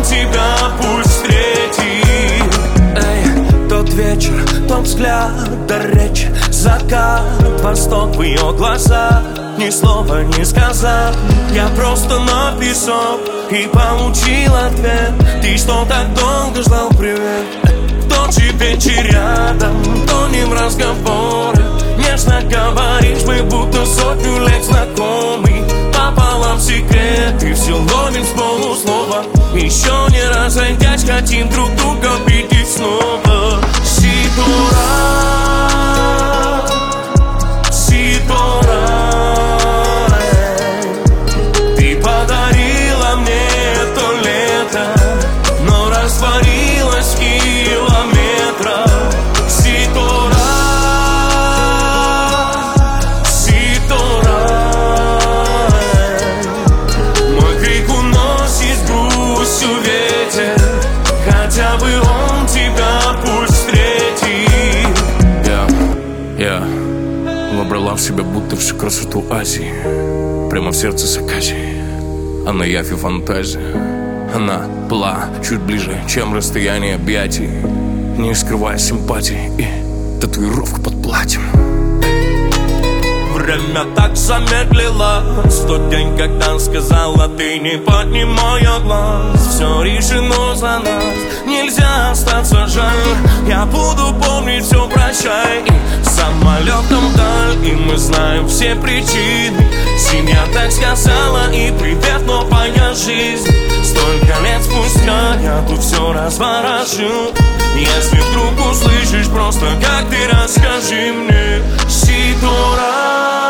тебя пусть встретит. Эй, тот вечер, тот взгляд, до речи, закат, восток в ее глазах. Ни слова не сказал, я просто написал и получил ответ. Ты что так долго ждал привет? В тот же вечер рядом, тонем разговоры. Нежно говоришь, мы будто сотню лет знакомы. Пополам секреты, все ловим с полуслова. Еще не разойдясь, хотим друг друга видеть снова. Сидора, Сидора, ты подарила мне это лето, но растворилась в километрах. Сидора, Сидора, мой крик уносит грустью ветер, хотя бы он тебя пусть встретит. Я вобрала в себя будто всю красоту Азии, прямо в сердце Саказии. Она явь и фантазия. Она была чуть ближе, чем расстояние объятий, не скрывая симпатии и татуировку под платьем. Время так замедлилось в тот день, когда сказала ты, не поднимая глаз. Все решено за нас, нельзя остаться, жаль. Я буду помнить все, прощай. И самолетом вдаль, и мы знаем все причины. Семья так сказала, и привет, новая жизнь. Столько лет спустя я тут все разворожу. Если вдруг услышишь, просто как ты расскажи мне. Сидора,